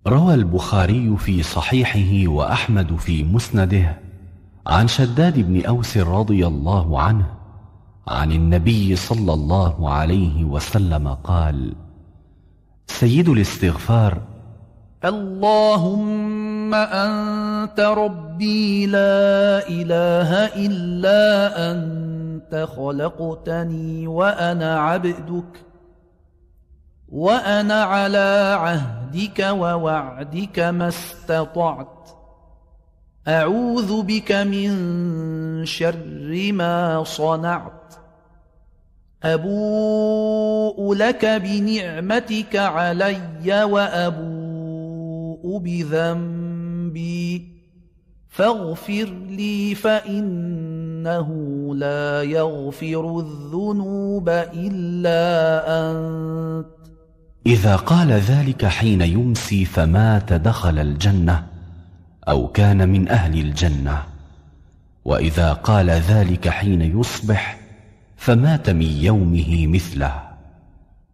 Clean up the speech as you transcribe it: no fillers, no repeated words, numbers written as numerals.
روى البخاري في صحيحه وأحمد في مسنده عن شداد بن أوس رضي الله عنه عن النبي صلى الله عليه وسلم قال: سيد الاستغفار: اللهم أنت ربي لا إله إلا أنت خلقتني وأنا عبدك وأنا على عهدك ووعدك ما استطعت أعوذ بك من شر ما صنعت أبوء لك بنعمتك علي وأبوء بذنبي فاغفر لي فإنه لا يغفر الذنوب إلا أنت. إذا قال ذلك حين يمسي فمات دخل الجنة أو كان من أهل الجنة، وإذا قال ذلك حين يصبح فمات من يومه مثله.